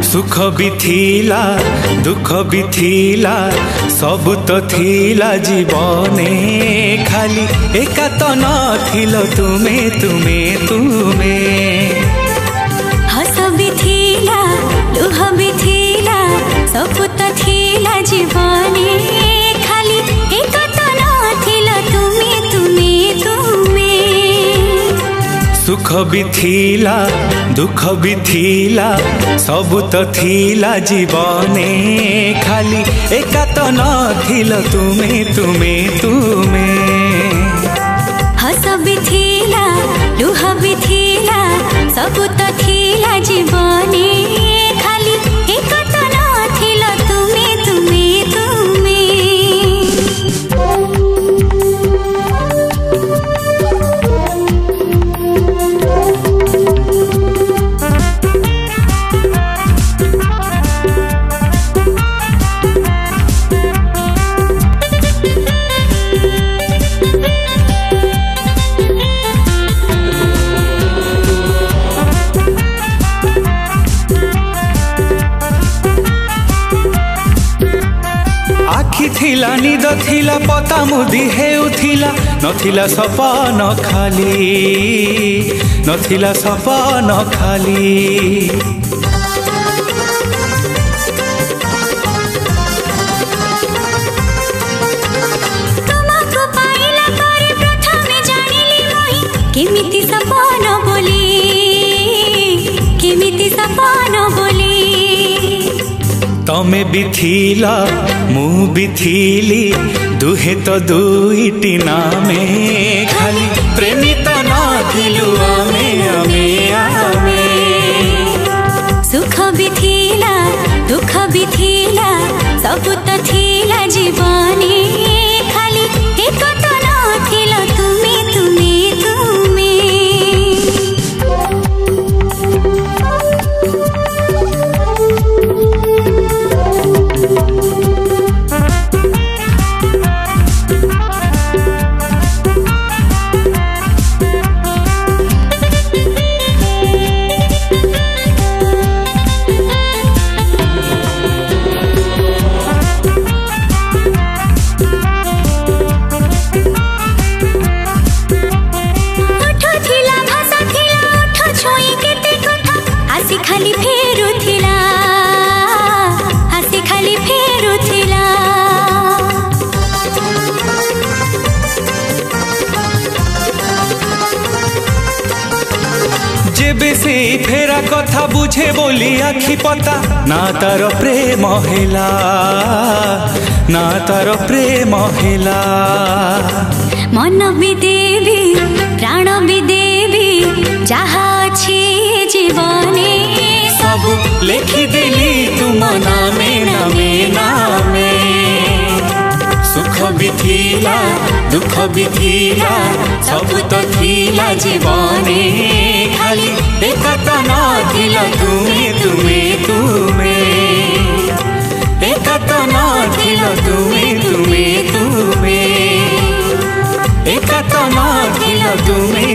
सुख भी थिला दुख भी थिला सब तो थिला जीवने खाली एका तो नथिलो तुमे तुमे तुमे हस भी थिला लुह भी थिला सब तो थिला जीवने खाली एका तो नथिलो तुमे तुमे तुमे सुख भी थिला दुख भी थिला सब तो थिला जीवने खाली एका तो नथिलो तुमे तुमे तुमे हस भी थिला लुह भी थिला सब तो थिला जीवने खाली एका तो नथिलो तुमे तुमे तुमे आखि थिला निद थिला पता मुदी हेउथिला नथिला सपन खाली नथिला सपन खाली तुमको पाइला करे प्रथमे जानिली मोहि केमिति सपन बोली केमिति सपन बोली तमे भी थिला मु भी थिली दुहे तो दुईटी नामे खाली प्रेमी तो नथिलु आमे आमे आमे सुख भी थिला दुख भी थिला सब तो थिला जीवने खाली एक तो नथिलो तुमे तुमे तुमे खाली फेरुथिला आसी खाली फेरुथिला जेबे से फेरा कथा बुझे बोली आखि पता ना तार प्रेम हेला ना तार प्रेम हेला मन भी देवी प्राण भी देवी जहा अछि जीवने सब लिखिदेली तुम नामे नामे नामे सुख भी थिला दुख भी थिला सब तो थिला जीवने खाली एका तो नथिलो तुमे तुमे तुमे एका तो नथिलो तुमे तुमे तुमे एका तो नथिलो तुमे